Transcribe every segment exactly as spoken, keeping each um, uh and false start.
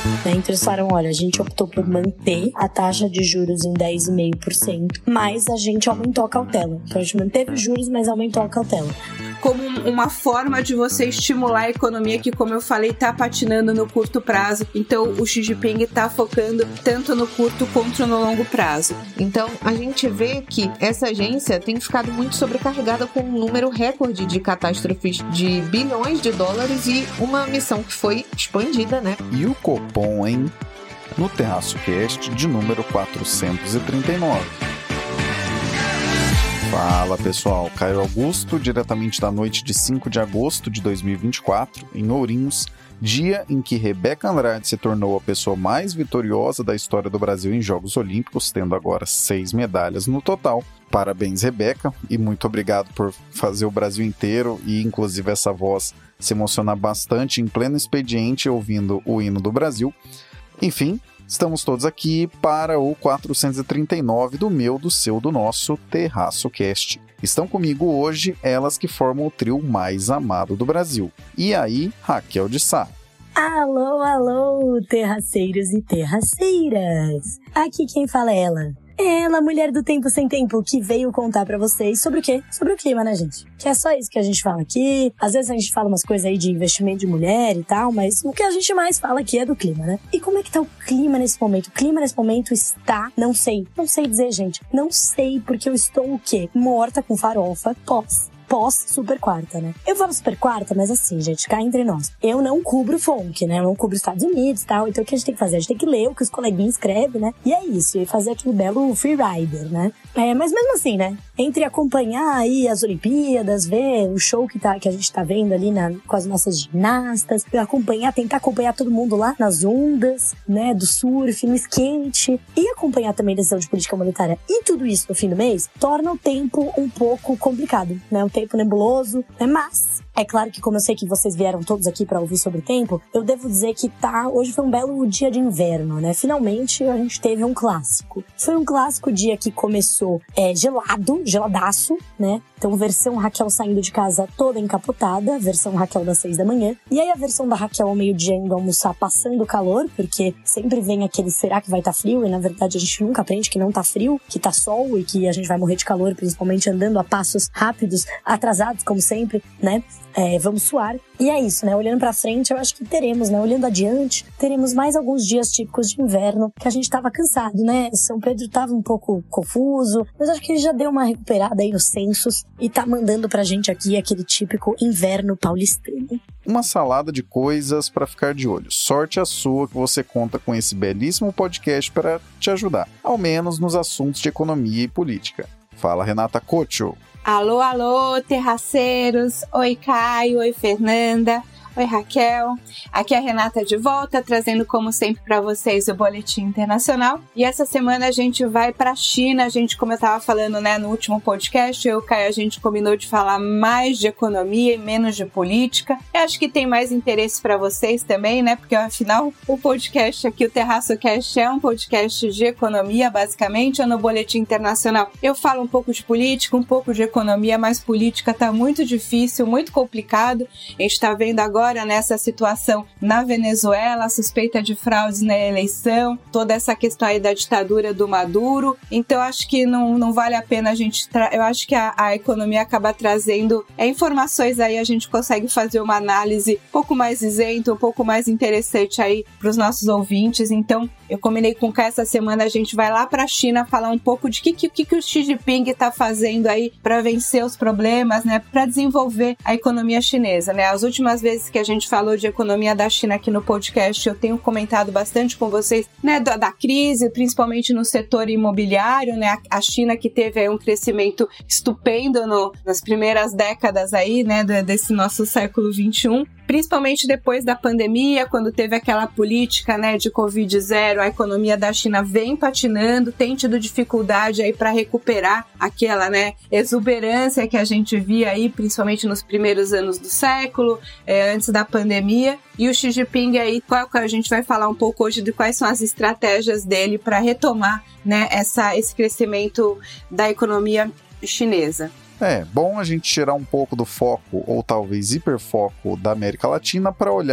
Né? Então eles falaram, olha, a gente optou por manter a taxa de juros em dez vírgula cinco por cento, mas a gente aumentou a cautela. Então a gente manteve os juros, mas aumentou a cautela. Como uma forma de você estimular a economia que, como eu falei, está patinando no curto prazo. Então, o Xi Jinping está focando tanto no curto quanto no longo prazo. Então, a gente vê que essa agência tem ficado muito sobrecarregada com um número recorde de catástrofes de bilhões de dólares e uma missão que foi expandida, né? E o Copom, hein? No Terraço Cast de número quatrocentos e trinta e nove. Fala pessoal, Caio Augusto, diretamente da noite de cinco de agosto de dois mil e vinte e quatro, em Ourinhos, dia em que Rebeca Andrade se tornou a pessoa mais vitoriosa da história do Brasil em Jogos Olímpicos, tendo agora seis medalhas no total. Parabéns, Rebeca, e muito obrigado por fazer o Brasil inteiro e inclusive essa voz se emocionar bastante em pleno expediente ouvindo o hino do Brasil. Enfim, estamos todos aqui para o quatrocentos e trinta e nove do meu, do seu, do nosso Terraço Cast. Estão comigo hoje elas que formam o trio mais amado do Brasil. E aí, Raquel de Sá. Alô, alô, terraceiros e terraceiras. Aqui quem fala é ela. Ela, mulher do tempo sem tempo, que veio contar pra vocês sobre o quê? Sobre o clima, né, gente? Que é só isso que a gente fala aqui. Às vezes a gente fala umas coisas aí de investimento de mulher e tal, mas o que a gente mais fala aqui é do clima, né? E como é que tá o clima nesse momento? O clima nesse momento está, não sei, não sei dizer, gente. Não sei, porque eu estou o quê? Morta com farofa, pós. Pós-super quarta, né? Eu falo super quarta, mas assim, gente, cá entre nós. Eu não cubro funk, né? Eu não cubro Estados Unidos e tal. Então o que a gente tem que fazer? A gente tem que ler o que os coleguinhas escrevem, né? E é isso. E fazer aquele belo freerider, né? É, mas mesmo assim, né? Entre acompanhar aí as Olimpíadas, ver o show que, tá, que a gente tá vendo ali na, com as nossas ginastas, acompanhar, tentar acompanhar todo mundo lá nas ondas, né? Do surf, no skate. E acompanhar também a decisão de política monetária. E tudo isso no fim do mês torna o tempo um pouco complicado, né? Um tempo nebuloso, né? Mas é claro que, como eu sei que vocês vieram todos aqui pra ouvir sobre o tempo, eu devo dizer que tá, hoje foi um belo dia de inverno, né? Finalmente a gente teve um clássico. Foi um clássico dia que começou é, gelado, geladaço, né? Então, versão Raquel saindo de casa toda encapotada, versão Raquel das seis da manhã. E aí a versão da Raquel ao meio-dia indo almoçar passando calor, porque sempre vem aquele será que vai estar tá frio? E na verdade a gente nunca aprende que não tá frio, que tá sol e que a gente vai morrer de calor, principalmente andando a passos rápidos, atrasados, como sempre, né? É, vamos suar. E é isso, né? Olhando pra frente, eu acho que teremos, né? Olhando adiante, teremos mais alguns dias típicos de inverno, que a gente tava cansado, né? São Pedro tava um pouco confuso, mas acho que ele já deu uma recuperada aí nos censos e tá mandando pra gente aqui aquele típico inverno paulistano. Uma salada de coisas para ficar de olho. Sorte a sua que você conta com esse belíssimo podcast para te ajudar, ao menos nos assuntos de economia e política. Fala, Renata Cocho. Alô, alô, terraceiros. Oi, Caio. Oi, Fernanda. Oi, Raquel. Aqui é a Renata de volta, trazendo como sempre para vocês o Boletim Internacional. E essa semana a gente vai para a China. A gente, como eu estava falando, né, no último podcast, eu e o Caio, a gente combinou de falar mais de economia e menos de política. Eu acho que tem mais interesse para vocês também, né? Porque afinal o podcast aqui, o Terraço Cast, é um podcast de economia, basicamente. No Boletim Internacional eu falo um pouco de política, um pouco de economia, mas política tá muito difícil, muito complicado. A gente tá vendo agora Agora, nessa situação na Venezuela, a suspeita de fraudes na eleição, toda essa questão aí da ditadura do Maduro. Então, acho que não, não vale a pena a gente... Tra- eu acho que a, a economia acaba trazendo é, informações aí, a gente consegue fazer uma análise um pouco mais isenta, um pouco mais interessante aí para os nossos ouvintes. Então, eu combinei com o Caio essa semana, a gente vai lá para a China falar um pouco de que, que, que o Xi Jinping está fazendo aí para vencer os problemas, né? Para desenvolver a economia chinesa, né? As últimas vezes que a gente falou de economia da China aqui no podcast, eu tenho comentado bastante com vocês, né, da, da crise, principalmente no setor imobiliário, né, a, a China que teve aí um crescimento estupendo no, nas primeiras décadas aí, né, desse nosso século vinte e um, principalmente depois da pandemia, quando teve aquela política, né, de covid zero, a economia da China vem patinando, tem tido dificuldade aí para recuperar aquela, né, exuberância que a gente via aí, principalmente nos primeiros anos do século, é, antes da pandemia. E o Xi Jinping aí, qual, a gente vai falar um pouco hoje de quais são as estratégias dele para retomar, né, essa, esse crescimento da economia chinesa. É bom a gente tirar um pouco do foco, ou talvez hiperfoco, da América Latina para olhar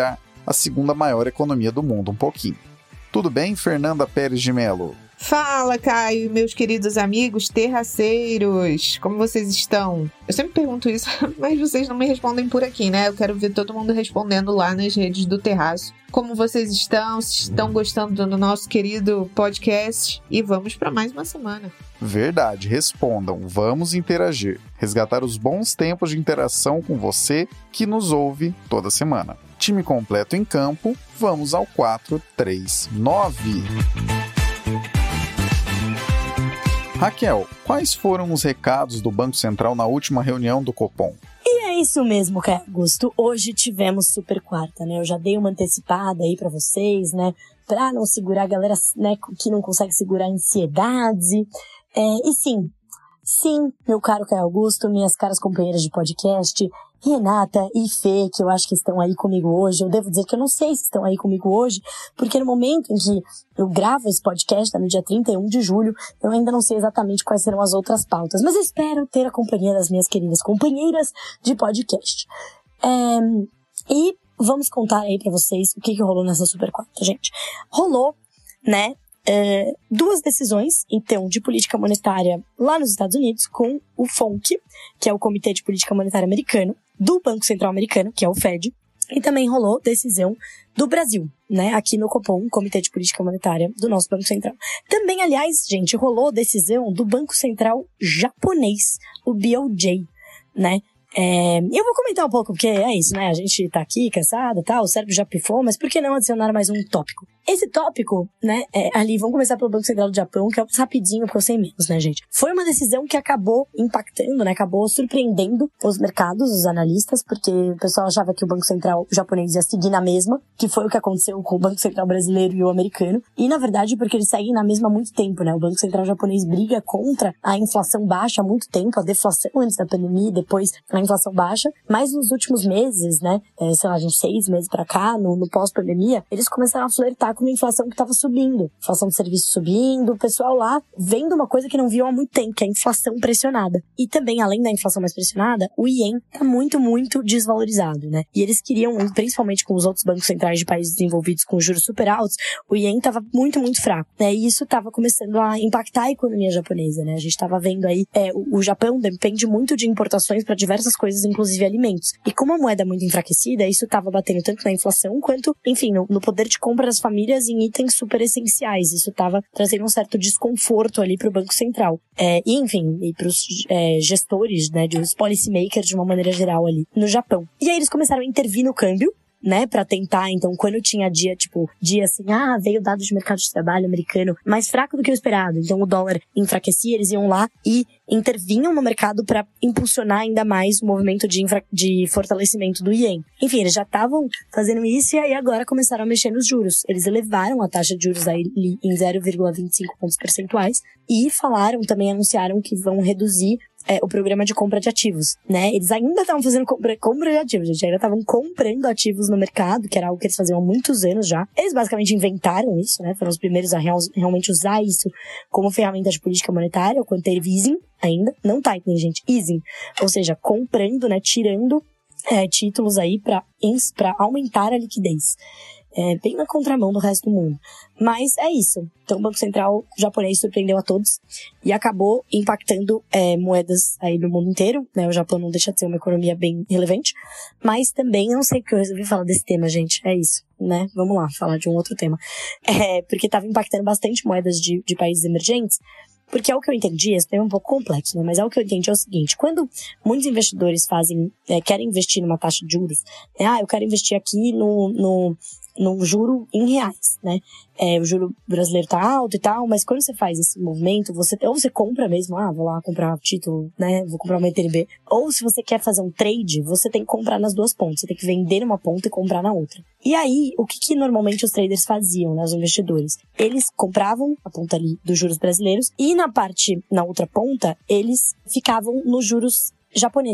a segunda maior economia do mundo um pouquinho. Tudo bem, Fernanda Pérez de Mello? Fala, Caio, meus queridos amigos terraceiros, como vocês estão? Eu sempre pergunto isso, mas vocês não me respondem por aqui, né? Eu quero ver todo mundo respondendo lá nas redes do Terraço. Como vocês estão? Se estão gostando do nosso querido podcast? E vamos para mais uma semana. Verdade, respondam, vamos interagir. Resgatar os bons tempos de interação com você que nos ouve toda semana. Time completo em campo, vamos ao quatro três nove. Raquel, quais foram os recados do Banco Central na última reunião do Copom? E é isso mesmo, Caio Augusto. Hoje tivemos super quarta, né? Eu já dei uma antecipada aí pra vocês, né? Pra não segurar a galera, né, que não consegue segurar a ansiedade. É, e sim, sim, meu caro Caio Augusto, minhas caras companheiras de podcast, Renata e Fê, que eu acho que estão aí comigo hoje. Eu devo dizer que eu não sei se estão aí comigo hoje, porque no momento em que eu gravo esse podcast, tá no dia trinta e um de julho, eu ainda não sei exatamente quais serão as outras pautas, mas eu espero ter a companhia das minhas queridas companheiras de podcast. É, e vamos contar aí pra vocês o que, que rolou nessa super quarta, gente. Rolou, né, É, duas decisões, então, de política monetária lá nos Estados Unidos com o F O M C, que é o Comitê de Política Monetária Americano, do Banco Central Americano, que é o Fed, e também rolou decisão do Brasil, né, aqui no Copom, Comitê de Política Monetária do nosso Banco Central. Também, aliás, gente, rolou decisão do Banco Central japonês, o B O J, né. É, eu vou comentar um pouco, porque é isso, né? A gente tá aqui cansado, tá? O cérebro já pifou, mas por que não adicionar mais um tópico? Esse tópico, né, é, ali, vamos começar pelo Banco Central do Japão, que é rapidinho, porque eu sei menos, né, gente? Foi uma decisão que acabou impactando, né? Acabou surpreendendo os mercados, os analistas, porque o pessoal achava que o Banco Central japonês ia seguir na mesma, que foi o que aconteceu com o Banco Central brasileiro e o americano. E, na verdade, porque eles seguem na mesma há muito tempo, né? O Banco Central japonês briga contra a inflação baixa há muito tempo, a deflação antes da pandemia, depois a inflação baixa, mas nos últimos meses, né, é, sei lá, de uns seis meses pra cá, no, no pós-pandemia, eles começaram a flertar com uma inflação que estava subindo, inflação de serviços subindo, o pessoal lá vendo uma coisa que não viam há muito tempo, que é a inflação pressionada. E também, além da inflação mais pressionada, o iene tá muito, muito desvalorizado, né, e eles queriam, principalmente com os outros bancos centrais de países desenvolvidos com juros super altos, o iene tava muito, muito fraco, né, e isso tava começando a impactar a economia japonesa, né, a gente tava vendo aí, é, o, o Japão depende muito de importações para diversas coisas, inclusive alimentos. E como a moeda é muito enfraquecida, isso estava batendo tanto na inflação quanto, enfim, no, no poder de compra das famílias em itens super essenciais. Isso estava trazendo um certo desconforto ali para o Banco Central. É, e, enfim, e para os é, gestores, né, dos policy makers de uma maneira geral ali no Japão. E aí eles começaram a intervir no câmbio, né, pra tentar, então, quando tinha dia, tipo, dia assim, ah, veio dado de mercado de trabalho americano mais fraco do que o esperado, então o dólar enfraquecia, eles iam lá e intervinham no mercado pra impulsionar ainda mais o movimento de, infra- de fortalecimento do iene. Enfim, eles já estavam fazendo isso e aí agora começaram a mexer nos juros. Eles elevaram a taxa de juros aí em zero vírgula vinte e cinco pontos percentuais e falaram, também anunciaram que vão reduzir É, o programa de compra de ativos, né? Eles ainda estavam fazendo compra, compra de ativos, gente. Ainda estavam comprando ativos no mercado, que era algo que eles faziam há muitos anos já. Eles basicamente inventaram isso, né? Foram os primeiros a real, realmente usar isso como ferramenta de política monetária, o quantitative easing ainda. Não tightening, gente. Easing. Ou seja, comprando, né? Tirando é, títulos aí para para aumentar a liquidez. É, bem na contramão do resto do mundo. Mas é isso. Então o Banco Central japonês surpreendeu a todos e acabou impactando é, moedas aí no mundo inteiro, né? O Japão não deixa de ser uma economia bem relevante, mas também, não sei porque eu resolvi falar desse tema, gente, é isso, né? Vamos lá, falar de um outro tema. É, porque estava impactando bastante moedas de, de países emergentes. Porque é o que eu entendi, esse tema é um pouco complexo, né? Mas é o que eu entendi é o seguinte, quando muitos investidores fazem, é, querem investir numa taxa de juros, né? Ah, eu quero investir aqui no, no, no juro em reais, né? É, o juro brasileiro tá alto e tal, mas quando você faz esse movimento, você, ou você compra mesmo, ah, vou lá comprar título, né? Vou comprar uma E T N B. Ou se você quer fazer um trade, você tem que comprar nas duas pontas. Você tem que vender numa ponta e comprar na outra. E aí, o que, que normalmente os traders faziam, né? Os investidores? Eles compravam a ponta ali dos juros brasileiros e na parte, na outra ponta, eles ficavam nos juros japoneses.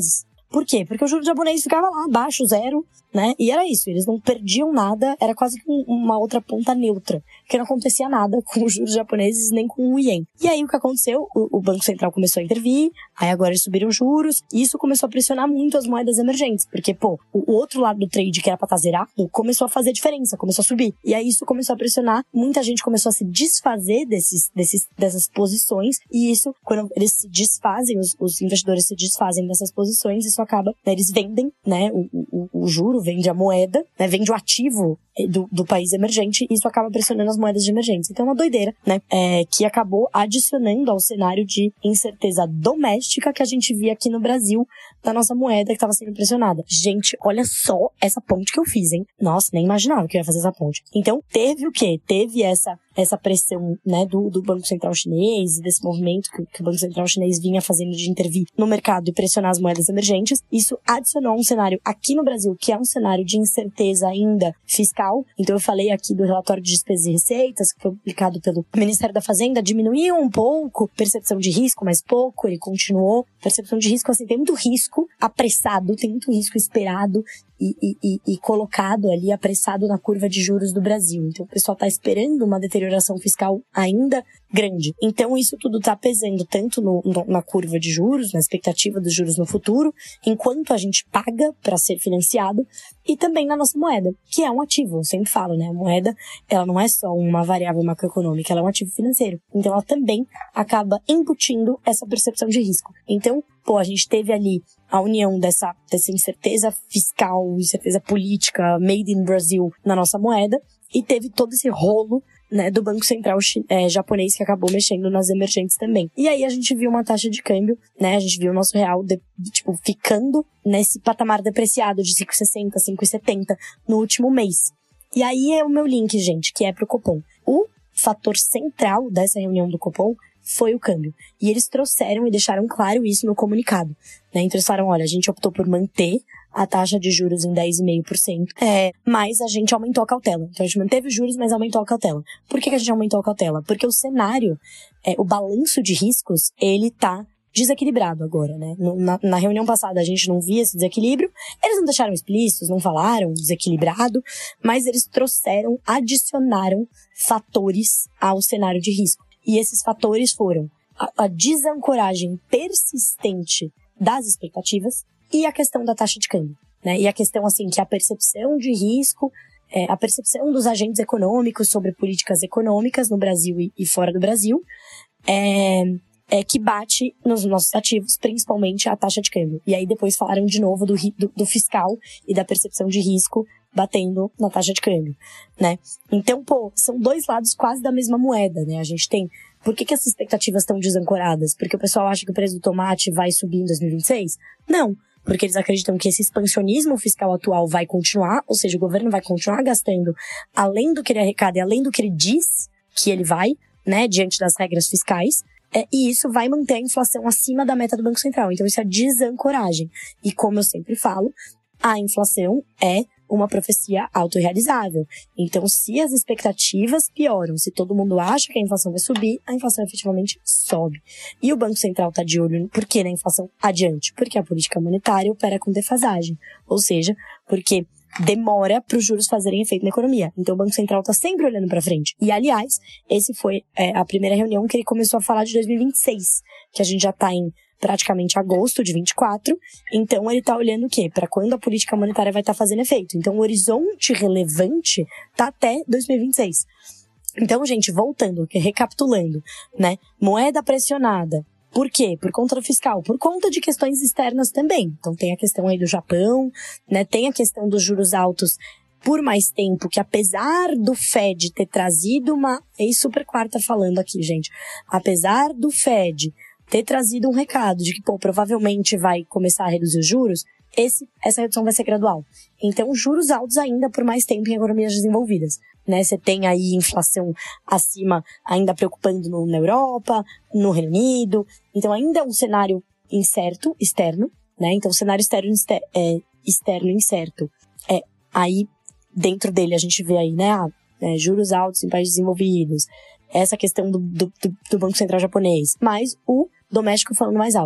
Por quê? Porque o juro japonês ficava lá, abaixo, zero, né? E era isso, eles não perdiam nada, era quase que uma outra ponta neutra, que não acontecia nada com os juros japoneses nem com o ien. E aí o que aconteceu? O, o Banco Central começou a intervir, aí agora eles subiram juros, e isso começou a pressionar muito as moedas emergentes, porque, pô, o, o outro lado do trade, que era pra estar zerado, começou a fazer diferença, começou a subir. E aí isso começou a pressionar, muita gente começou a se desfazer desses, desses, dessas posições, e isso, quando eles se desfazem, os, os investidores se desfazem dessas posições, isso acaba, né, eles vendem, né, o, o, o juro, vende a moeda, né, vende o ativo do, do país emergente, e isso acaba pressionando as moedas de emergência. Então é uma doideira, né, é, que acabou adicionando ao cenário de incerteza doméstica que a gente via aqui no Brasil, da nossa moeda que estava sendo pressionada. Gente, olha só essa ponte que eu fiz, hein? Nossa, nem imaginava que eu ia fazer essa ponte. Então, teve o quê? Teve essa, essa pressão, né, do, do Banco Central chinês, desse movimento que, que o Banco Central chinês vinha fazendo de intervir no mercado e pressionar as moedas emergentes. Isso adicionou um cenário aqui no Brasil, que é um cenário de incerteza ainda fiscal. Então, eu falei aqui do relatório de despesas e receitas, que foi publicado pelo Ministério da Fazenda, diminuiu um pouco, percepção de risco, mas pouco, ele continuou. Percepção de risco, assim, tem muito risco apressado, tem muito risco esperado e, e, e, e colocado ali, apressado na curva de juros do Brasil. Então, o pessoal está esperando uma deterioração fiscal ainda grande. Então, isso tudo está pesando tanto no, no, na curva de juros, na expectativa dos juros no futuro, enquanto a gente paga para ser financiado, e também na nossa moeda, que é um ativo, eu sempre falo, né? A moeda, ela não é só uma variável macroeconômica, ela é um ativo financeiro. Então, ela também acaba embutindo essa percepção de risco. Então, pô, a gente teve ali a união dessa, dessa incerteza fiscal, incerteza política, made in Brazil na nossa moeda, e teve todo esse rolo, né, do Banco Central é, japonês que acabou mexendo nas emergentes também. E aí a gente viu uma taxa de câmbio, né, a gente viu o nosso real, de, de, tipo, ficando nesse patamar depreciado de cinco vírgula sessenta, cinco vírgula setenta no último mês. E aí é o meu link, gente, que é pro Copom. O fator central dessa reunião do Copom foi o câmbio. E eles trouxeram e deixaram claro isso no comunicado, né? Então eles falaram, olha, a gente optou por manter a taxa de juros em dez vírgula cinco por cento, é, mas a gente aumentou a cautela. Então a gente manteve os juros, mas aumentou a cautela. Por que, que a gente aumentou a cautela? Porque o cenário, é, o balanço de riscos, ele tá desequilibrado agora, né? Na, na reunião passada a gente não via esse desequilíbrio, eles não deixaram explícitos, não falaram desequilibrado, mas eles trouxeram, adicionaram fatores ao cenário de risco. E esses fatores foram a, a desancoragem persistente das expectativas e a questão da taxa de câmbio, né? E a questão, assim, que a percepção de risco, é, a percepção dos agentes econômicos sobre políticas econômicas no Brasil e, e fora do Brasil, é, é que bate nos nossos ativos, principalmente a taxa de câmbio. E aí depois falaram de novo do, do, do fiscal e da percepção de risco batendo na taxa de câmbio, né? Então, pô, são dois lados quase da mesma moeda, né? A gente tem... Por que que essas expectativas estão desancoradas? Porque o pessoal acha que o preço do tomate vai subir em dois mil e vinte e seis? Não, porque eles acreditam que esse expansionismo fiscal atual vai continuar, ou seja, o governo vai continuar gastando além do que ele arrecada e além do que ele diz que ele vai, né, diante das regras fiscais, é, e isso vai manter a inflação acima da meta do Banco Central. Então, isso é desancoragem. E como eu sempre falo, a inflação é uma profecia autorrealizável. Então, se as expectativas pioram, se todo mundo acha que a inflação vai subir, a inflação efetivamente sobe. E o Banco Central está de olho por que na inflação adiante? Porque a política monetária opera com defasagem. Ou seja, porque demora para os juros fazerem efeito na economia. Então, o Banco Central está sempre olhando para frente. E, aliás, esse foi é, a primeira reunião que ele começou a falar de dois mil e vinte e seis, que a gente já está em praticamente agosto de vinte e quatro, então ele está olhando o quê? Para quando a política monetária vai estar tá fazendo efeito. Então o horizonte relevante está até dois mil e vinte e seis. Então, gente, voltando, recapitulando, né? Moeda pressionada. Por quê? Por conta do fiscal, por conta de questões externas também. Então tem a questão aí do Japão, né? Tem a questão dos juros altos por mais tempo, que apesar do Fed ter trazido uma... É super quarta falando aqui, gente. Apesar do Fed ter trazido um recado de que, pô, provavelmente vai começar a reduzir os juros, esse, essa redução vai ser gradual. Então, juros altos ainda por mais tempo em economias desenvolvidas, né? Você tem aí inflação acima, ainda preocupando no, na Europa, no Reino Unido. Então, ainda é um cenário incerto, externo, né? Então, o cenário externo, exter, é, externo incerto. É, aí, dentro dele, a gente vê aí, né? Ah, é, juros altos em países desenvolvidos, essa questão do, do, do Banco Central japonês, mas o doméstico falando mais alto.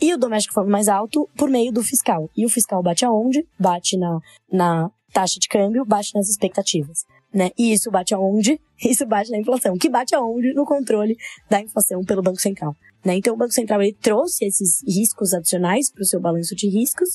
E o doméstico foi mais alto por meio do fiscal. E o fiscal bate aonde? Bate na, na taxa de câmbio, bate nas expectativas, né? E isso bate aonde? Isso bate na inflação. Que bate aonde? No controle da inflação pelo Banco Central, né? Então o Banco Central ele trouxe esses riscos adicionais para o seu balanço de riscos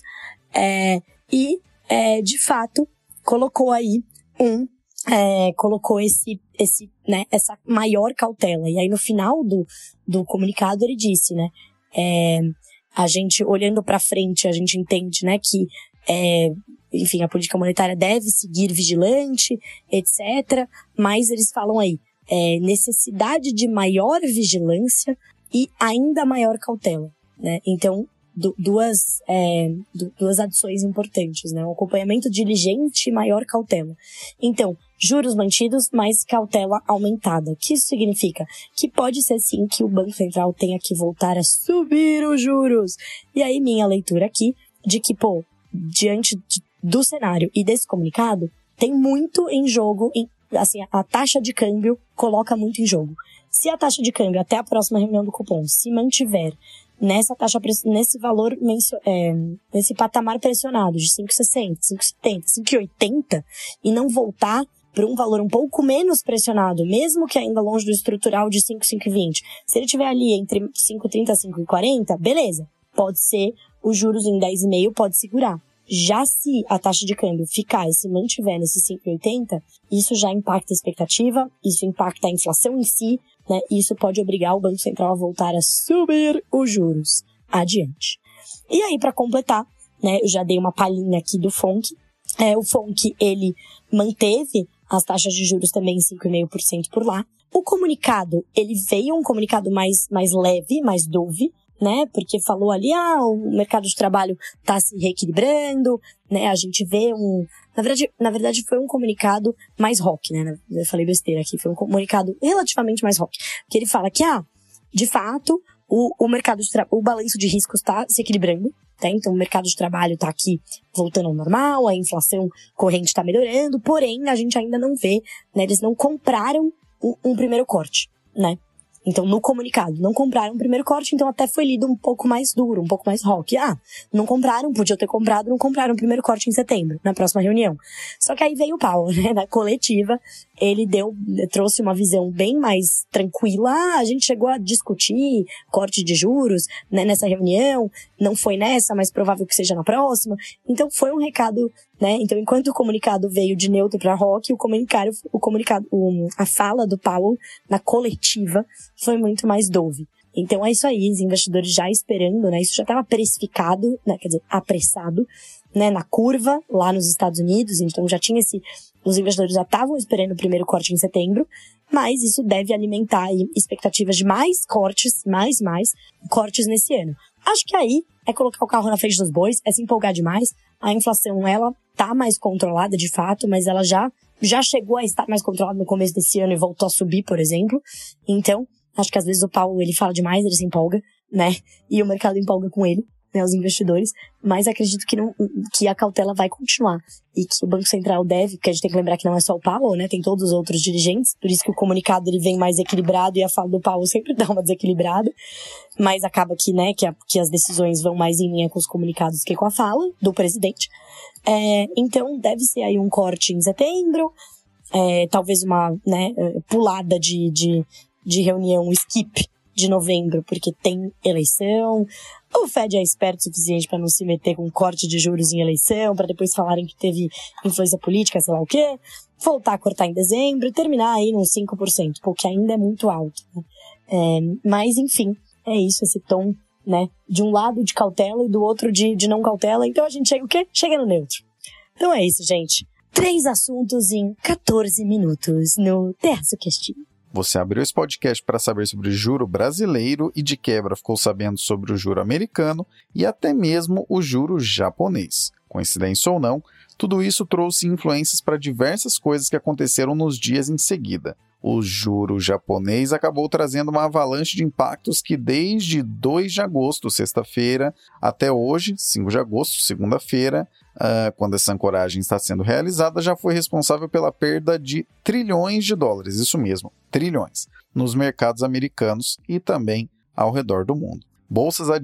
é, e, é, de fato, colocou aí um... É, colocou esse, esse, né, essa maior cautela. E aí no final do, do comunicado ele disse, né, é, a gente olhando para frente, a gente entende, né, que é, enfim, a política monetária deve seguir vigilante, etcétera. Mas eles falam aí, é, necessidade de maior vigilância e ainda maior cautela, né? Então, du- duas, é, du- duas adições importantes, né? Um acompanhamento diligente e maior cautela. Então, juros mantidos, mas cautela aumentada. O que isso significa? Que pode ser sim que o Banco Central tenha que voltar a subir os juros. E aí, minha leitura aqui, de que, pô, diante de, do cenário e desse comunicado, tem muito em jogo, em, assim, a taxa de câmbio coloca muito em jogo. Se a taxa de câmbio até a próxima reunião do Copom se mantiver nessa taxa, nesse valor, é, nesse patamar pressionado de cinco vírgula sessenta, cinco vírgula setenta, cinco vírgula oitenta e não voltar para um valor um pouco menos pressionado, mesmo que ainda longe do estrutural de cinco, cinco vírgula vinte, se ele estiver ali entre cinco vírgula trinta e cinco vírgula quarenta, beleza, pode ser os juros em dez vírgula cinco, pode segurar. Já se a taxa de câmbio ficar e se mantiver nesse cinco vírgula oitenta, isso já impacta a expectativa, isso impacta a inflação em si, né? E isso pode obrigar o Banco Central a voltar a subir os juros adiante. E aí, para completar, né, eu já dei uma palhinha aqui do F O N C. É, o F O N C, ele manteve as taxas de juros também em cinco vírgula cinco por cento por lá. O comunicado, ele veio um comunicado mais, mais leve, mais dove, né? Porque falou ali, ah, o mercado de trabalho tá se reequilibrando, né? A gente vê um... Na verdade, na verdade foi um comunicado mais rock, né? Eu falei besteira aqui, foi um comunicado relativamente mais rock. Porque ele fala que, ah, de fato, o, o mercado de tra... o balanço de riscos tá se equilibrando, tá? Então o mercado de trabalho tá aqui voltando ao normal, a inflação corrente tá melhorando, porém a gente ainda não vê, né? Eles não compraram um, um primeiro corte, né? Então, no comunicado, não compraram o primeiro corte, então até foi lido um pouco mais duro, um pouco mais rock. Ah, não compraram, podiam ter comprado, não compraram o primeiro corte em setembro, na próxima reunião. Só que aí veio o Powell, né, na coletiva, ele deu, trouxe uma visão bem mais tranquila. Ah, a gente chegou a discutir corte de juros, né, nessa reunião, não foi nessa, mas provável que seja na próxima. Então, foi um recado, né, então enquanto o comunicado veio de neutro para rock, o comunicado, o comunicado, o, a fala do Powell na coletiva foi muito mais dove. Então é isso aí, os investidores já esperando, né? Isso já estava precificado, né? Quer dizer, apressado, né? Na curva, lá nos Estados Unidos. Então já tinha esse... Os investidores já estavam esperando o primeiro corte em setembro, mas isso deve alimentar aí expectativas de mais cortes, mais, mais cortes nesse ano. Acho que aí é colocar o carro na frente dos bois, é se empolgar demais. A inflação, ela tá mais controlada de fato, mas ela já, já chegou a estar mais controlada no começo desse ano e voltou a subir, por exemplo. Então, acho que às vezes o Powell, ele fala demais, ele se empolga, né? E o mercado empolga com ele, né? Os investidores. Mas acredito que, não, que a cautela vai continuar. E que o Banco Central deve, porque a gente tem que lembrar que não é só o Powell, né? Tem todos os outros dirigentes. Por isso que o comunicado, ele vem mais equilibrado e a fala do Powell sempre dá uma desequilibrada. Mas acaba que, né, que, a, que as decisões vão mais em linha com os comunicados que com a fala do presidente. É, então, deve ser aí um corte em setembro. É, talvez uma, né, pulada de... de de reunião skip de novembro, porque tem eleição. O Fed é esperto o suficiente para não se meter com corte de juros em eleição, para depois falarem que teve influência política, sei lá o quê. Voltar a cortar em dezembro e terminar aí nos cinco por cento, porque ainda é muito alto, né? É, mas, enfim, é isso, esse tom, né? De um lado de cautela e do outro de, de não cautela. Então a gente chega o quê? Chega no neutro. Então é isso, gente. Três assuntos em quatorze minutos no TerraçoCast. Você abriu esse podcast para saber sobre o juro brasileiro e de quebra ficou sabendo sobre o juro americano e até mesmo o juro japonês. Coincidência ou não, tudo isso trouxe influências para diversas coisas que aconteceram nos dias em seguida. O juro japonês acabou trazendo uma avalanche de impactos que desde dois de agosto, sexta-feira, até hoje, cinco de agosto, segunda-feira, uh, quando essa ancoragem está sendo realizada, já foi responsável pela perda de trilhões de dólares, isso mesmo, trilhões, nos mercados americanos e também ao redor do mundo. Bolsas, adi-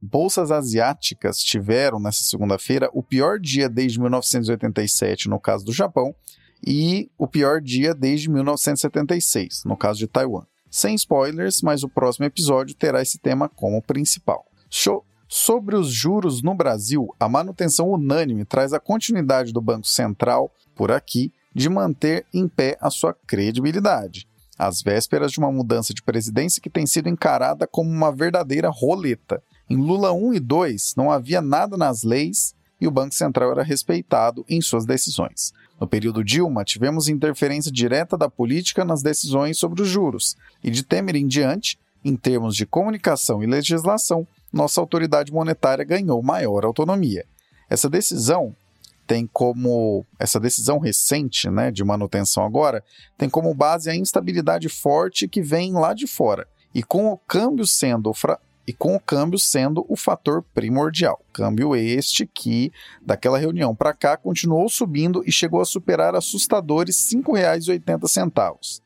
bolsas asiáticas tiveram, nessa segunda-feira, o pior dia desde mil novecentos e oitenta e sete, no caso do Japão, e o pior dia desde mil novecentos e setenta e seis, no caso de Taiwan. Sem spoilers, mas o próximo episódio terá esse tema como principal. Show! Sobre os juros no Brasil, a manutenção unânime traz a continuidade do Banco Central, por aqui, de manter em pé a sua credibilidade, às vésperas de uma mudança de presidência que tem sido encarada como uma verdadeira roleta. Em Lula um e dois, não havia nada nas leis e o Banco Central era respeitado em suas decisões. No período Dilma, tivemos interferência direta da política nas decisões sobre os juros, e de Temer em diante, em termos de comunicação e legislação, nossa autoridade monetária ganhou maior autonomia. Essa decisão tem como, essa decisão recente, né, de manutenção agora, tem como base a instabilidade forte que vem lá de fora, e com o câmbio sendo fra... e com o câmbio sendo o fator primordial. Câmbio este que, daquela reunião para cá, continuou subindo e chegou a superar assustadores cinco reais e oitenta centavos.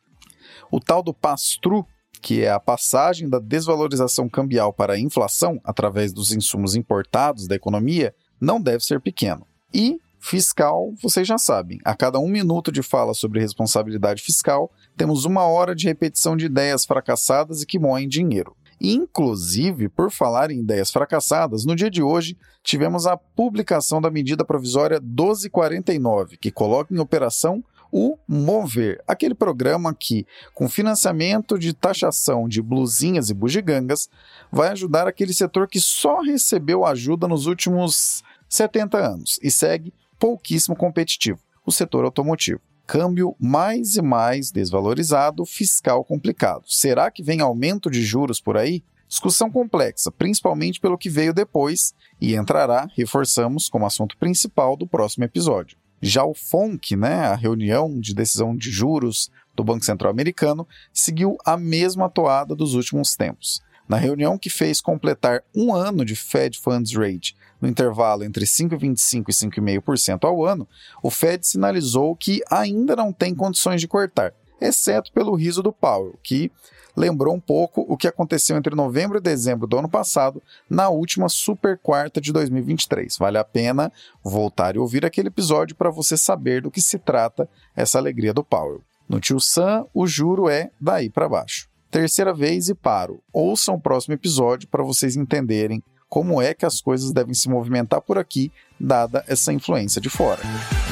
O tal do pass-through, que é a passagem da desvalorização cambial para a inflação através dos insumos importados da economia, não deve ser pequeno. E fiscal, vocês já sabem, a cada um minuto de fala sobre responsabilidade fiscal, temos uma hora de repetição de ideias fracassadas e que moem dinheiro. Inclusive, por falar em ideias fracassadas, no dia de hoje tivemos a publicação da medida provisória doze quarenta e nove, que coloca em operação o Mover, aquele programa que, com financiamento de taxação de blusinhas e bugigangas, vai ajudar aquele setor que só recebeu ajuda nos últimos setenta anos e segue pouquíssimo competitivo, o setor automotivo. Câmbio mais e mais desvalorizado, fiscal complicado. Será que vem aumento de juros por aí? Discussão complexa, principalmente pelo que veio depois, e entrará, reforçamos, como assunto principal do próximo episódio. Já o F O N C, né, a reunião de decisão de juros do Banco Central Americano, seguiu a mesma toada dos últimos tempos. Na reunião que fez completar um ano de Fed Funds Rate no intervalo entre cinco vírgula vinte e cinco por cento e cinco vírgula cinco por cento ao ano, o Fed sinalizou que ainda não tem condições de cortar, exceto pelo riso do Powell, que lembrou um pouco o que aconteceu entre novembro e dezembro do ano passado, na última super quarta de dois mil e vinte e três. Vale a pena voltar e ouvir aquele episódio para você saber do que se trata essa alegria do Powell. No Tio Sam, o juro é daí para baixo. Terceira vez e paro. Ouçam o próximo episódio para vocês entenderem como é que as coisas devem se movimentar por aqui, dada essa influência de fora.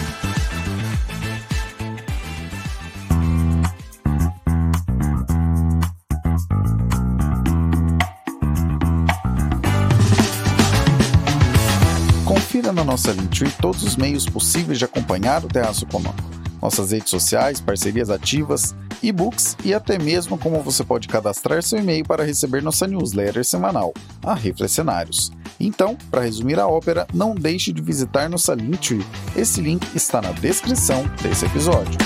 Confira na nossa Linktree todos os meios possíveis de acompanhar o Terraço Econômico. Nossas redes sociais, parcerias ativas, e-books e até mesmo como você pode cadastrar seu e-mail para receber nossa newsletter semanal, a Reflexionários. Então, para resumir a ópera, não deixe de visitar nossa Linktree. Esse link está na descrição desse episódio.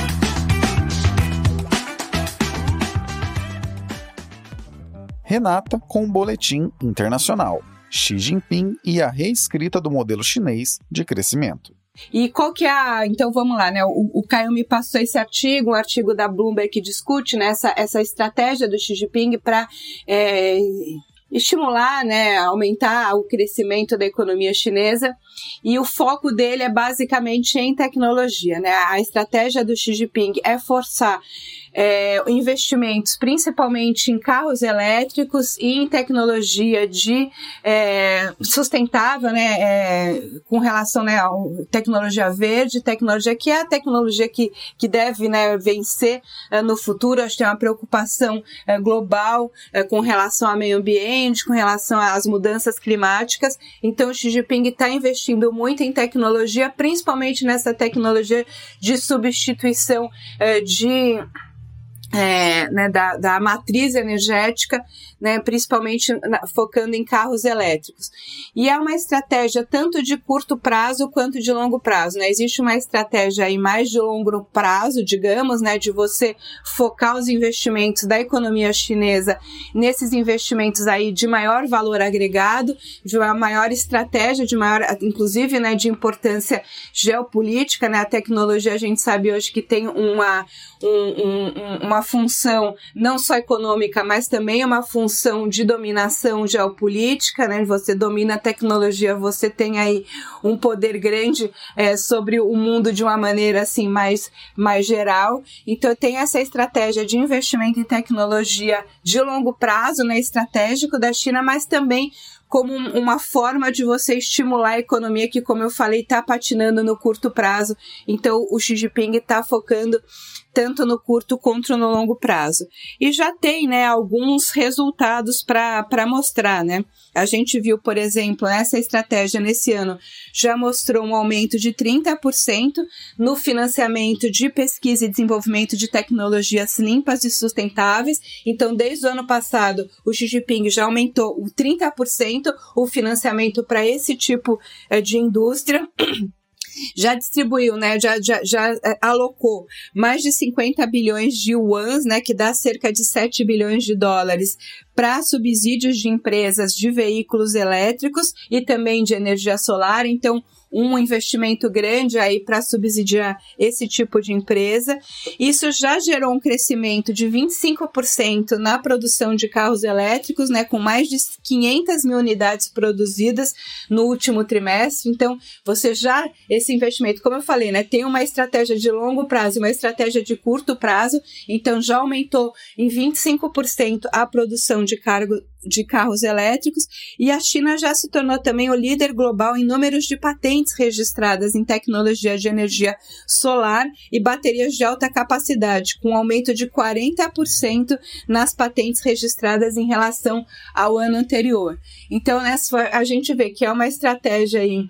Renata com um boletim internacional. Xi Jinping e a reescrita do modelo chinês de crescimento. E qual que é a... Então, vamos lá, né? O, o Caio me passou esse artigo, um artigo da Bloomberg que discute, né, essa, essa estratégia do Xi Jinping para é, estimular, né, aumentar o crescimento da economia chinesa. E o foco dele é basicamente em tecnologia, né? A estratégia do Xi Jinping é forçar é, investimentos principalmente em carros elétricos e em tecnologia de é, sustentável, né? É, com relação, né, à tecnologia verde, tecnologia que é a tecnologia que, que deve, né, vencer é, no futuro. Acho que tem uma preocupação é, global é, com relação ao meio ambiente, com relação às mudanças climáticas. Então o Xi Jinping está investindo muito em tecnologia, principalmente nessa tecnologia de substituição é, de, é, né, da, da matriz energética, né, principalmente na, focando em carros elétricos. E é uma estratégia tanto de curto prazo quanto de longo prazo, né? Existe uma estratégia aí mais de longo prazo, digamos, né, de você focar os investimentos da economia chinesa nesses investimentos aí de maior valor agregado, de uma maior estratégia, de maior, inclusive, né, de importância geopolítica, né? A tecnologia, a gente sabe hoje que tem uma, um, um, uma uma função não só econômica, mas também uma função de dominação geopolítica, né? Você domina a tecnologia, você tem aí um poder grande é, sobre o mundo de uma maneira assim mais, mais geral. Então tem essa estratégia de investimento em tecnologia de longo prazo, né, estratégico da China, mas também como uma forma de você estimular a economia que, como eu falei, está patinando no curto prazo. Então, o Xi Jinping está focando tanto no curto quanto no longo prazo. E já tem, né, alguns resultados para mostrar, né? A gente viu, por exemplo, essa estratégia nesse ano já mostrou um aumento de trinta por cento no financiamento de pesquisa e desenvolvimento de tecnologias limpas e sustentáveis. Então, desde o ano passado, o Xi Jinping já aumentou o trinta por cento o financiamento para esse tipo de indústria. Já distribuiu, né, já, já, já alocou mais de cinquenta bilhões de yuans, né, que dá cerca de sete bilhões de dólares, para subsídios de empresas de veículos elétricos e também de energia solar. Então, um investimento grande aí para subsidiar esse tipo de empresa. Isso já gerou um crescimento de vinte e cinco por cento na produção de carros elétricos, né, com mais de quinhentas mil unidades produzidas no último trimestre. Então, você já, esse investimento, como eu falei, né, tem uma estratégia de longo prazo e uma estratégia de curto prazo. Então, já aumentou em vinte e cinco por cento a produção de cargo de carros elétricos, e a China já se tornou também o líder global em números de patentes registradas em tecnologia de energia solar e baterias de alta capacidade, com um aumento de quarenta por cento nas patentes registradas em relação ao ano anterior. Então, nessa, a gente vê que é uma estratégia aí,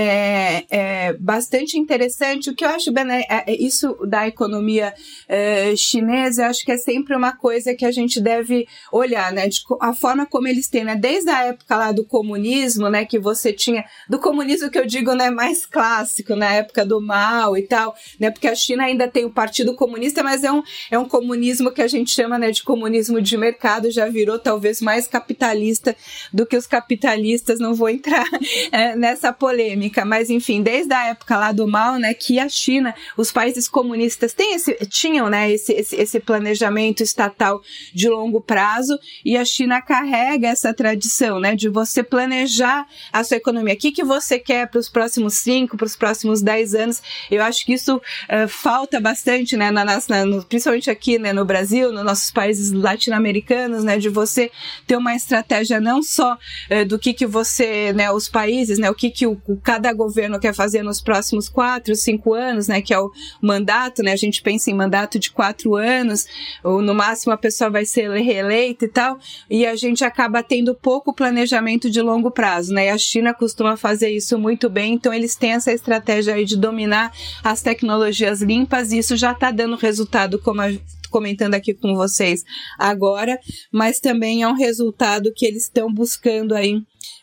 é, é, bastante interessante. O que eu acho bem, é, é isso da economia é, chinesa, eu acho que é sempre uma coisa que a gente deve olhar, né, de, a forma como eles têm, né, desde a época lá do comunismo, né, que você tinha, do comunismo que eu digo, né, mais clássico, na época do Mao e tal, né, porque a China ainda tem o Partido Comunista, mas é um, é um comunismo que a gente chama, né, de comunismo de mercado, já virou talvez mais capitalista do que os capitalistas, não vou entrar é, nessa polêmica, mas enfim, desde a época lá do Mao, né, que a China, os países comunistas têm esse, tinham, né, esse, esse, esse planejamento estatal de longo prazo, e a China carrega essa tradição, né, de você planejar a sua economia. O que, que você quer para os próximos cinco, para os próximos dez anos? Eu acho que isso uh, falta bastante, né, na, na, no, principalmente aqui, né, no Brasil, nos nossos países latino-americanos, né, de você ter uma estratégia não só uh, do que, que você, né, os países, né, o que, que o, o, cada governo quer fazer nos próximos quatro, cinco anos, né, que é o mandato, né, a gente pensa em mandato de quatro anos, ou no máximo a pessoa vai ser reeleita e tal, e a gente acaba tendo pouco planejamento de longo prazo, né? E a China costuma fazer isso muito bem, então eles têm essa estratégia aí de dominar as tecnologias limpas, e isso já está dando resultado, como a comentando aqui com vocês agora, mas também é um resultado que eles estão buscando aí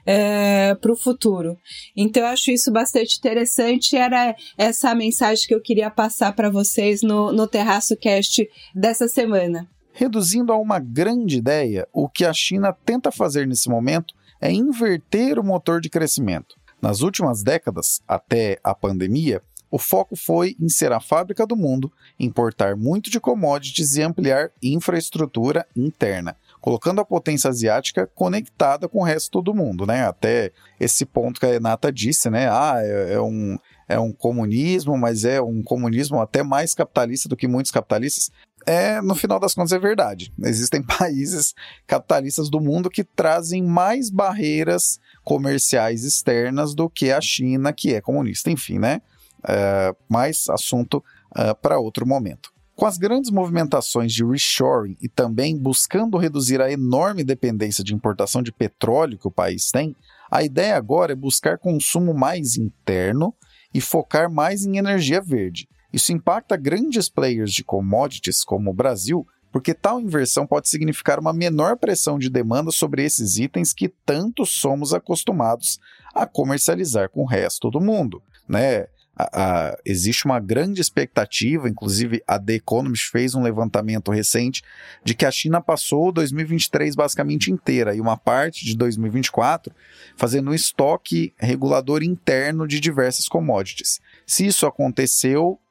é, para o futuro. Então eu acho isso bastante interessante, era essa a mensagem que eu queria passar para vocês no, no Terraço Cast dessa semana. Reduzindo a uma grande ideia, o que a China tenta fazer nesse momento é inverter o motor de crescimento. Nas últimas décadas, até a pandemia, o foco foi em ser a fábrica do mundo, importar muito de commodities e ampliar infraestrutura interna, colocando a potência asiática conectada com o resto do mundo, né? Até esse ponto que a Renata disse, né? Ah, é, é um... É um comunismo, mas é um comunismo até mais capitalista do que muitos capitalistas. É, no final das contas, é verdade. Existem países capitalistas do mundo que trazem mais barreiras comerciais externas do que a China, que é comunista. Enfim, né? É, mais assunto é, para outro momento. Com as grandes movimentações de reshoring e também buscando reduzir a enorme dependência de importação de petróleo que o país tem, a ideia agora é buscar consumo mais interno e focar mais em energia verde. Isso impacta grandes players de commodities como o Brasil, porque tal inversão pode significar uma menor pressão de demanda sobre esses itens que tanto somos acostumados a comercializar com o resto do mundo, né? A, a, existe uma grande expectativa, inclusive a The Economist fez um levantamento recente de que a China passou dois mil e vinte e três basicamente inteira e uma parte de dois mil e vinte e quatro fazendo um estoque regulador interno de diversas commodities. Se isso aconteceu,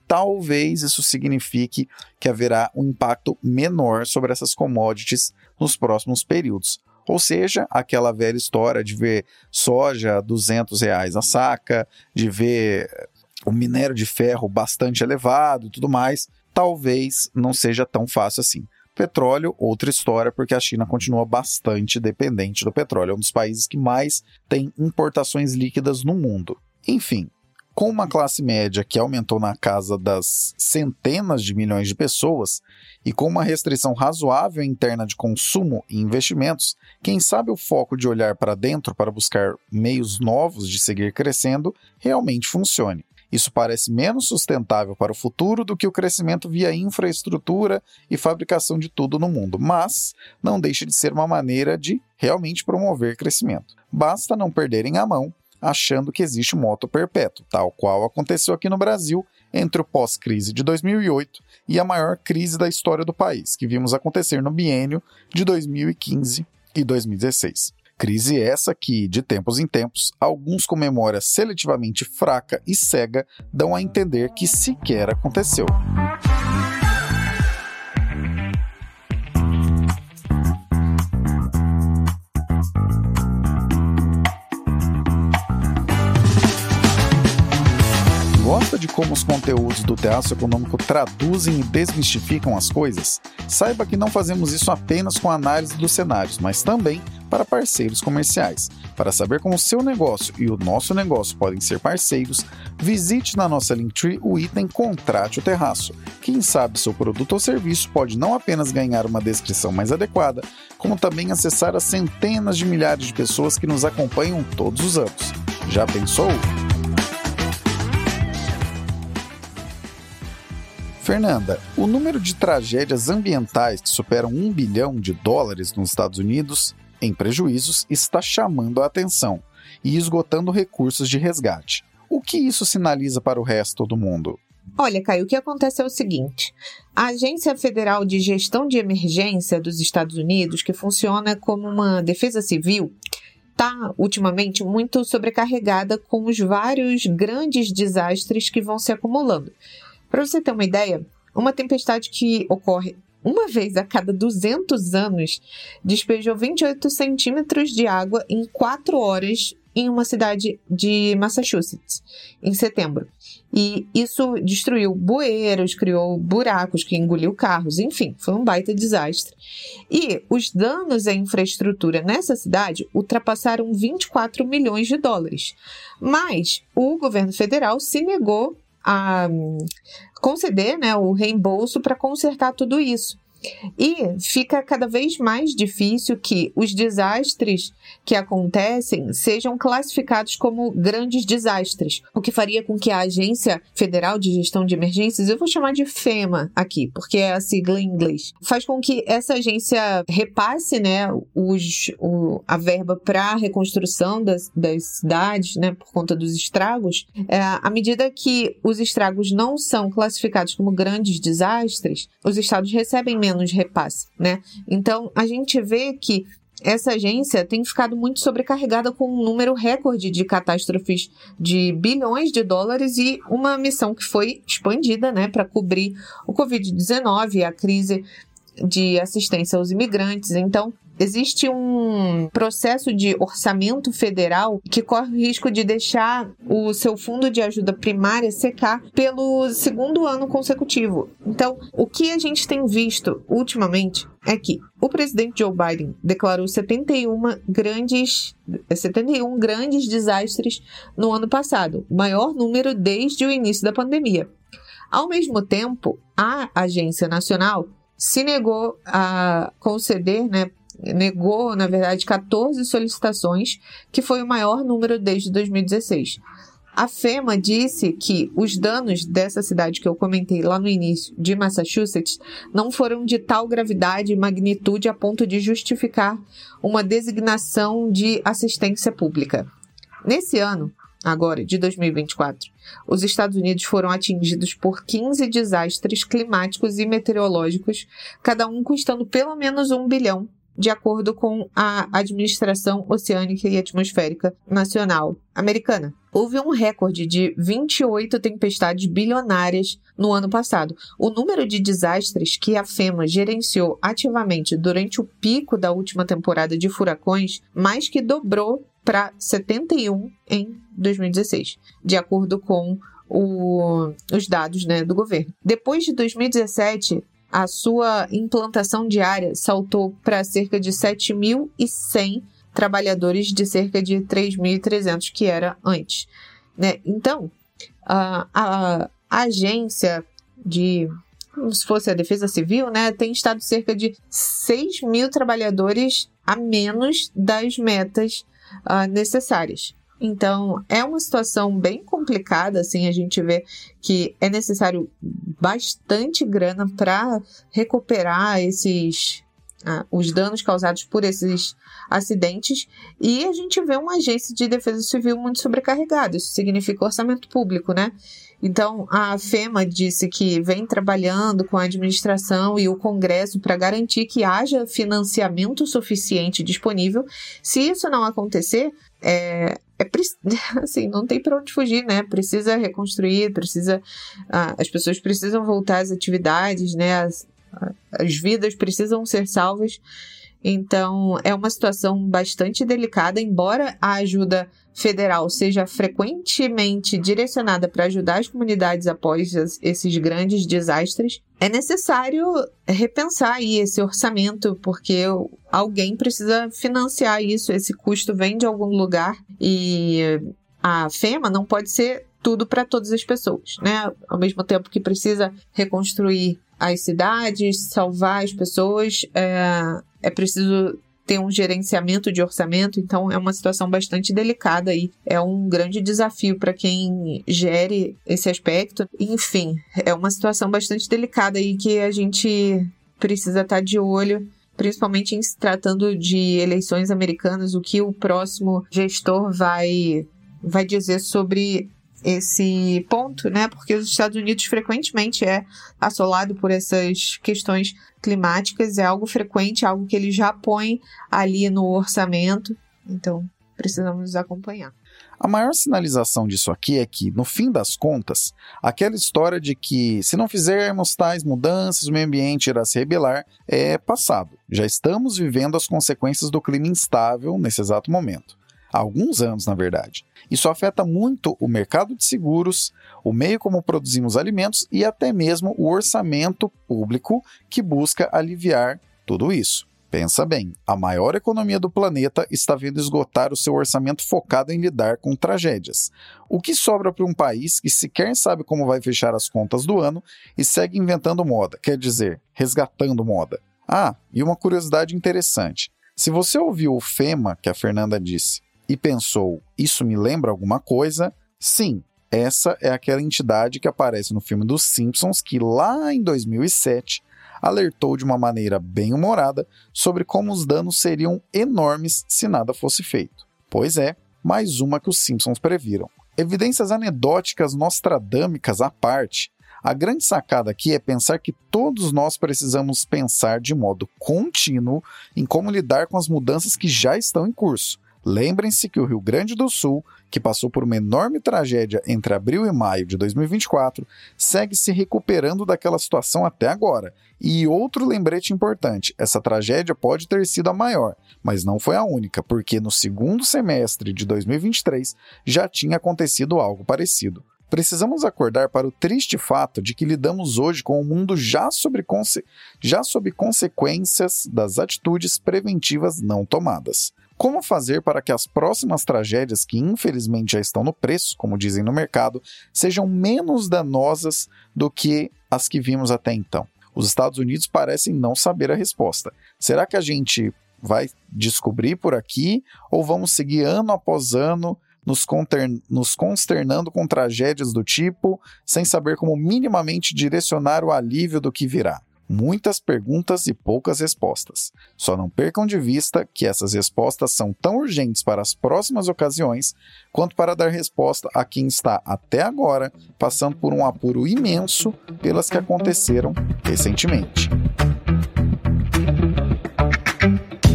talvez isso signifique que haverá um impacto menor sobre essas commodities nos próximos períodos. Ou seja, aquela velha história de ver soja a duzentos reais a saca, de ver o minério de ferro bastante elevado e tudo mais, talvez não seja tão fácil assim. Petróleo, outra história, porque a China continua bastante dependente do petróleo. É um dos países que mais tem importações líquidas no mundo. Enfim, com uma classe média que aumentou na casa das centenas de milhões de pessoas e com uma restrição razoável interna de consumo e investimentos, quem sabe o foco de olhar para dentro para buscar meios novos de seguir crescendo realmente funcione. Isso parece menos sustentável para o futuro do que o crescimento via infraestrutura e fabricação de tudo no mundo, mas não deixa de ser uma maneira de realmente promover crescimento. Basta não perderem a mão achando que existe um moto perpétuo, tal qual aconteceu aqui no Brasil entre o pós-crise de dois mil e oito e a maior crise da história do país, que vimos acontecer no biênio de dois mil e quinze e dois mil e dezesseis. Crise essa que, de tempos em tempos, alguns com memória seletivamente fraca e cega dão a entender que sequer aconteceu. Gosta de como os conteúdos do Terraço Econômico traduzem e desmistificam as coisas? Saiba que não fazemos isso apenas com a análise dos cenários, mas também para parceiros comerciais. Para saber como o seu negócio e o nosso negócio podem ser parceiros, visite na nossa Linktree o item Contrate o Terraço. Quem sabe seu produto ou serviço pode não apenas ganhar uma descrição mais adequada, como também acessar as centenas de milhares de pessoas que nos acompanham todos os anos. Já pensou? Fernanda, o número de tragédias ambientais que superam um bilhão de dólares nos Estados Unidos em prejuízos está chamando a atenção e esgotando recursos de resgate. O que isso sinaliza para o resto do mundo? Olha, Caio, o que acontece é o seguinte. A Agência Federal de Gestão de Emergência dos Estados Unidos, que funciona como uma defesa civil, está ultimamente muito sobrecarregada com os vários grandes desastres que vão se acumulando. Para você ter uma ideia, uma tempestade que ocorre uma vez a cada duzentos anos despejou vinte e oito centímetros de água em quatro horas em uma cidade de Massachusetts, em setembro. E isso destruiu bueiros, criou buracos que engoliu carros, enfim, foi um baita desastre. E os danos à infraestrutura nessa cidade ultrapassaram vinte e quatro milhões de dólares. Mas o governo federal se negou a conceder, né, o reembolso para consertar tudo isso. E fica cada vez mais difícil que os desastres que acontecem sejam classificados como grandes desastres, o que faria com que a Agência Federal de Gestão de Emergências, eu vou chamar de FEMA aqui, porque é a sigla em inglês, faz com que essa agência repasse, né, os, o, a verba para a reconstrução das, das cidades, né, por conta dos estragos. É, à medida que os estragos não são classificados como grandes desastres, os estados recebem menos repasse, né? Então, a gente vê que essa agência tem ficado muito sobrecarregada com um número recorde de catástrofes de bilhões de dólares e uma missão que foi expandida, né, para cobrir o covid dezenove e a crise de assistência aos imigrantes. Então, existe um processo de orçamento federal que corre o risco de deixar o seu fundo de ajuda primária secar pelo segundo ano consecutivo. Então, o que a gente tem visto ultimamente é que o presidente Joe Biden declarou setenta e um grandes, setenta e um grandes desastres no ano passado, o maior número desde o início da pandemia. Ao mesmo tempo, a Agência Nacional se negou a conceder, né, negou, na verdade, catorze solicitações, que foi o maior número desde dois mil e dezesseis. A FEMA disse que os danos dessa cidade que eu comentei lá no início, de Massachusetts, não foram de tal gravidade e magnitude a ponto de justificar uma designação de assistência pública. Nesse ano, agora, de dois mil e vinte e quatro, os Estados Unidos foram atingidos por quinze desastres climáticos e meteorológicos, cada um custando pelo menos um bilhão de acordo com a Administração Oceânica e Atmosférica Nacional americana. Houve um recorde de vinte e oito tempestades bilionárias no ano passado. O número de desastres que a FEMA gerenciou ativamente durante o pico da última temporada de furacões mais que dobrou para setenta e um em dois mil e dezesseis, de acordo com o, os dados, né, do governo. Depois de dois mil e dezessete, a sua implantação diária saltou para cerca de sete mil e cem trabalhadores de cerca de três mil e trezentos que era antes, né? Então, a, a, a agência de, como se fosse a Defesa Civil, né, tem estado cerca de seis mil trabalhadores a menos das metas uh, necessárias. Então, é uma situação bem complicada, assim, a gente vê que é necessário bastante grana para recuperar esses, ah, os danos causados por esses acidentes, e a gente vê uma agência de defesa civil muito sobrecarregada. Isso significa orçamento público, né? Então, a FEMA disse que vem trabalhando com a administração e o Congresso para garantir que haja financiamento suficiente disponível. Se isso não acontecer, é, é assim, não tem para onde fugir, né? Precisa reconstruir, precisa, ah, as pessoas precisam voltar às atividades, né? As, as vidas precisam ser salvas. Então, é uma situação bastante delicada, embora a ajuda federal seja frequentemente direcionada para ajudar as comunidades após esses grandes desastres. É necessário repensar aí esse orçamento, porque alguém precisa financiar isso, esse custo vem de algum lugar e a FEMA não pode ser tudo para todas as pessoas, né? Ao mesmo tempo que precisa reconstruir as cidades, salvar as pessoas, é, é preciso ter um gerenciamento de orçamento, então é uma situação bastante delicada e é um grande desafio para quem gere esse aspecto. Enfim, é uma situação bastante delicada aí que a gente precisa estar de olho, principalmente em se tratando de eleições americanas, o que o próximo gestor vai, vai dizer sobre esse ponto, né? Porque os Estados Unidos frequentemente é assolado por essas questões climáticas, é algo frequente, algo que ele já põe ali no orçamento, então precisamos acompanhar. A maior sinalização disso aqui é que, no fim das contas, aquela história de que se não fizermos tais mudanças, o meio ambiente irá se rebelar, é passado. Já estamos vivendo as consequências do clima instável nesse exato momento. Há alguns anos, na verdade. Isso afeta muito o mercado de seguros, o meio como produzimos alimentos e até mesmo o orçamento público que busca aliviar tudo isso. Pensa bem, a maior economia do planeta está vendo esgotar o seu orçamento focado em lidar com tragédias. O que sobra para um país que sequer sabe como vai fechar as contas do ano e segue inventando moda, quer dizer, resgatando moda? Ah, e uma curiosidade interessante. Se você ouviu o FEMA, que a Fernanda disse, e pensou, isso me lembra alguma coisa? Sim, essa é aquela entidade que aparece no filme dos Simpsons que lá em dois mil e sete alertou de uma maneira bem humorada sobre como os danos seriam enormes se nada fosse feito. Pois é, mais uma que os Simpsons previram. Evidências anedóticas nostradâmicas à parte, a grande sacada aqui é pensar que todos nós precisamos pensar de modo contínuo em como lidar com as mudanças que já estão em curso. Lembrem-se que o Rio Grande do Sul, que passou por uma enorme tragédia entre abril e maio de dois mil e vinte e quatro, segue se recuperando daquela situação até agora. E outro lembrete importante, essa tragédia pode ter sido a maior, mas não foi a única, porque no segundo semestre de dois mil e vinte e três já tinha acontecido algo parecido. Precisamos acordar para o triste fato de que lidamos hoje com um mundo já sob, conse- já sob consequências das atitudes preventivas não tomadas. Como fazer para que as próximas tragédias, que infelizmente já estão no preço, como dizem no mercado, sejam menos danosas do que as que vimos até então? Os Estados Unidos parecem não saber a resposta. Será que a gente vai descobrir por aqui ou vamos seguir ano após ano nos, conter... nos consternando com tragédias do tipo, sem saber como minimamente direcionar o alívio do que virá? Muitas perguntas e poucas respostas. Só não percam de vista que essas respostas são tão urgentes para as próximas ocasiões quanto para dar resposta a quem está até agora passando por um apuro imenso pelas que aconteceram recentemente.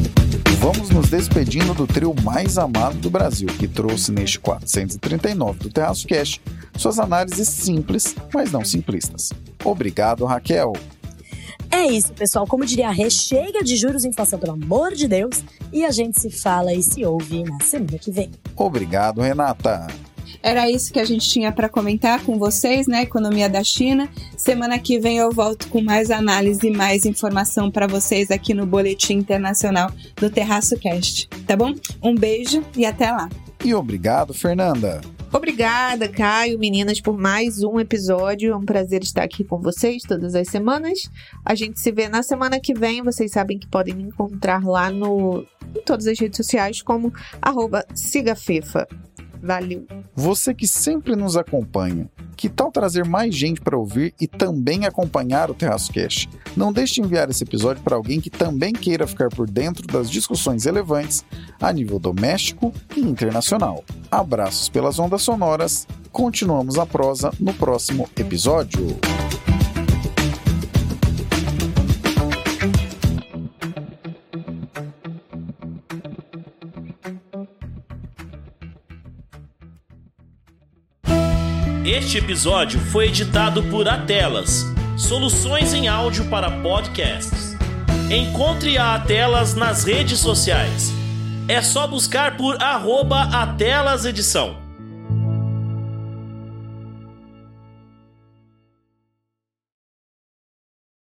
Vamos nos despedindo do trio mais amado do Brasil, que trouxe neste quatrocentos e trinta e nove do Terraço Cast suas análises simples, mas não simplistas. Obrigado, Raquel. É isso, pessoal. Como diria a Rê, chega de juros e inflação, pelo amor de Deus. E a gente se fala e se ouve na semana que vem. Obrigado, Renata. Era isso que a gente tinha para comentar com vocês, né? Economia da China. Semana que vem eu volto com mais análise e mais informação para vocês aqui no Boletim Internacional do Terraço Cast, tá bom? Um beijo e até lá. E obrigado, Fernanda. Obrigada, Caio, meninas, por mais um episódio. É um prazer estar aqui com vocês todas as semanas. A gente se vê na semana que vem. Vocês sabem que podem me encontrar lá no, em todas as redes sociais como arroba sigafefa. Valeu. Você que sempre nos acompanha, que tal trazer mais gente para ouvir e também acompanhar o Terraço Cast? Não deixe de enviar esse episódio para alguém que também queira ficar por dentro das discussões relevantes a nível doméstico e internacional. Abraços pelas ondas sonoras. Continuamos a prosa no próximo episódio. Este episódio foi editado por Atelas, soluções em áudio para podcasts. Encontre a Atelas nas redes sociais. É só buscar por arroba Atelas Edição.